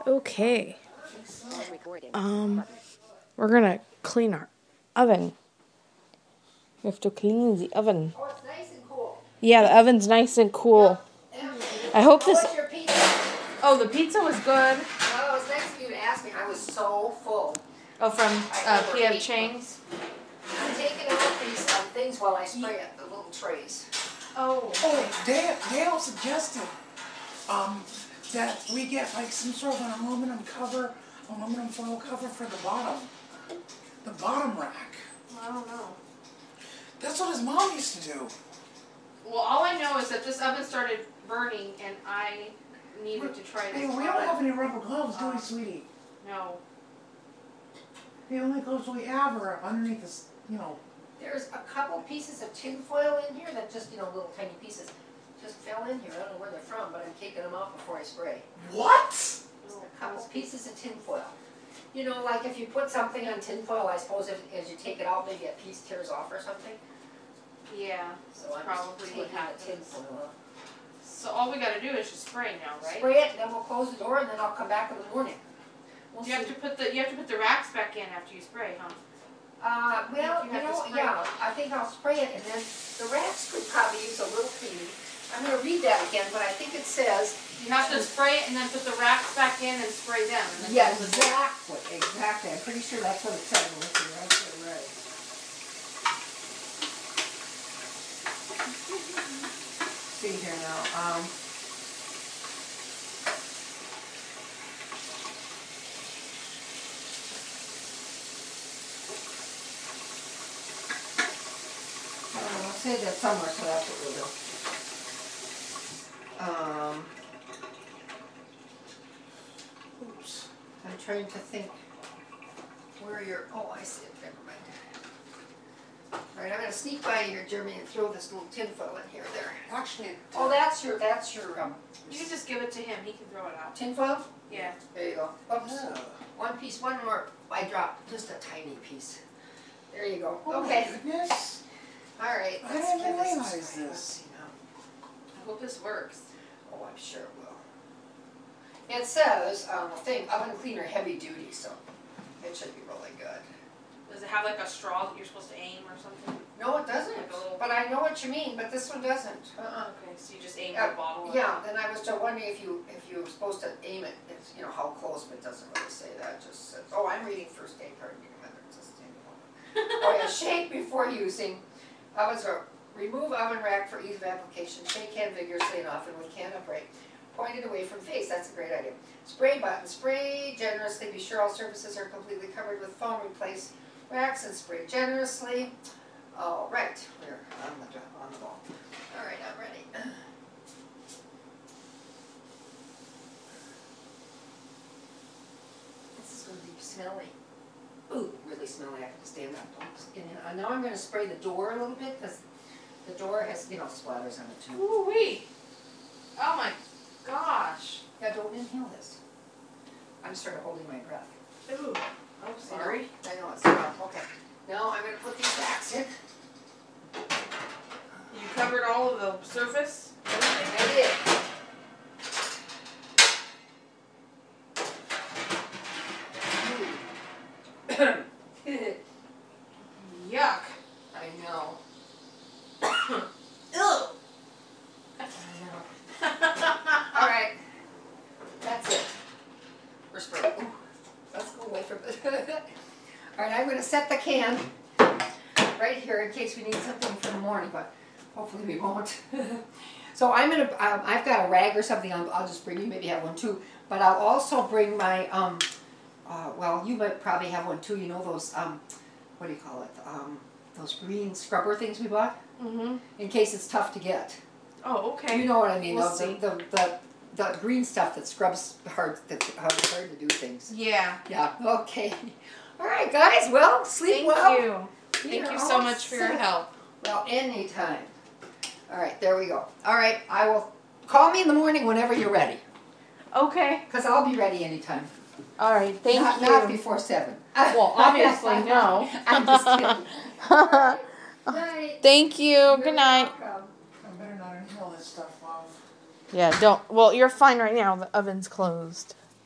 Okay. We're gonna clean our oven. We have to clean the oven. Oh, it's nice and cool. Yeah, the oven's nice and cool. Yeah. I hope How this. was your pizza? Oh, the pizza was good. Well, it was nice of you to ask me. I was so full. Oh, from I P.F. overate. Chang's. I'm taking out these things while I spray it, the little trays. Oh. Oh, Dale suggested that we get like some sort of an aluminum foil cover for the bottom rack. I don't know. That's what his mom used to do. Well, all I know is that this oven started burning, and I needed to try this. Hey, we don't have any rubber gloves, do we, sweetie? No. The only gloves we have are underneath this, There's a couple pieces of tin foil in here that just, little tiny pieces, just fell in here. I don't know where they're from, but I'm taking them off before I spray. What? Just a couple pieces of tin foil. Like if you put something on tin foil, I suppose as you take it out, maybe a piece tears off or something. Yeah. So I'm probably just what taking the tin happens. foil off. So all we gotta do is just spray now, right? Spray it, and then we'll close the door, and then I'll come back in the morning. We'll You have to put the racks back in after you spray, huh? Well, You have to spray. yeah, I think I'll spray it, and then the racks could probably use a little cleaning. I'm going to read that again, but I think it says... You have to spray it and then put the racks back in and spray them. And then Yeah, close the door. exactly. I'm pretty sure that's what it said. Let's see, right. See here now. I'll say that somewhere, so that's what we'll do. Oops. I'm trying to think where you're. Oh, I see it. Never mind. All right, I'm going to sneak by here, Jeremy, and throw this little tin foil in here. There. Actually, Oh, that's your You can just give it to him. He can throw it out. tin foil. Yeah. There you go. Oops. One piece, one more. I dropped just a tiny piece. There you go. Oh Okay. my goodness. All right. I let's didn't give even this a realize spray. this. Let's see now. I hope this works. Oh, I'm sure it will. It says oven cleaner heavy duty, so it should be really good. Does it have like a straw that you're supposed to aim or something? No, it doesn't. Like a little- But I know what you mean. But this one doesn't. Okay, so you just aim the bottle. Yeah. Then I was just wondering if you were supposed to aim it. It's, how close, but it doesn't really say that. It just says. Oh, I'm reading first aid. Pardon me, whether it's a oh yeah, shake before using. Ovens are remove oven rack for ease of application. Shake hand vigorously and often with can upright. Pointed away from face. That's a great idea. Spray button. Spray generously. Be sure all surfaces are completely covered with foam. Replace racks and spray generously. All right, we're on the ball. All right, I'm ready. This is going to be smelly. Ooh, really smelly. I can just stand up. Now I'm going to spray the door a little bit because the door has, splatters on it too. Ooh wee! Oh my gosh! Yeah, don't inhale this. I'm sort of holding my breath. Ooh. Oh, sorry. I know it's rough. Okay. Now I'm going to put these backs in. You covered all of the surface? Everything I did. Yuck. I know. Ew. I know. All right. That's it. We're spraying. Ooh. Let's go away from it. All right, I'm going to set the can right here in case we need something for the morning, but hopefully we won't. So I'm going to, I've got a rag or something I'll just bring. You maybe have one too, but I'll also bring my, well, you might probably have one too. Those, what do you call it? Those green scrubber things we bought? Mm-hmm. In case it's tough to get. Oh, okay. You know what I mean? We'll the, see. the green stuff that scrubs hard, that's hard to do things. Yeah. Yeah, okay. All right, guys, well, sleep well. Thank you. Thank you so much for your help. Well, anytime. All right, there we go. All right, I will call me in the morning whenever you're ready. Okay. Because I'll be ready anytime. All right, thank you. Not before 7. Well, obviously, no. I'm just kidding. All right. Night. Thank you. You're Good night. welcome. I better not inhale this stuff off. Yeah, don't. Well, you're fine right now. The oven's closed.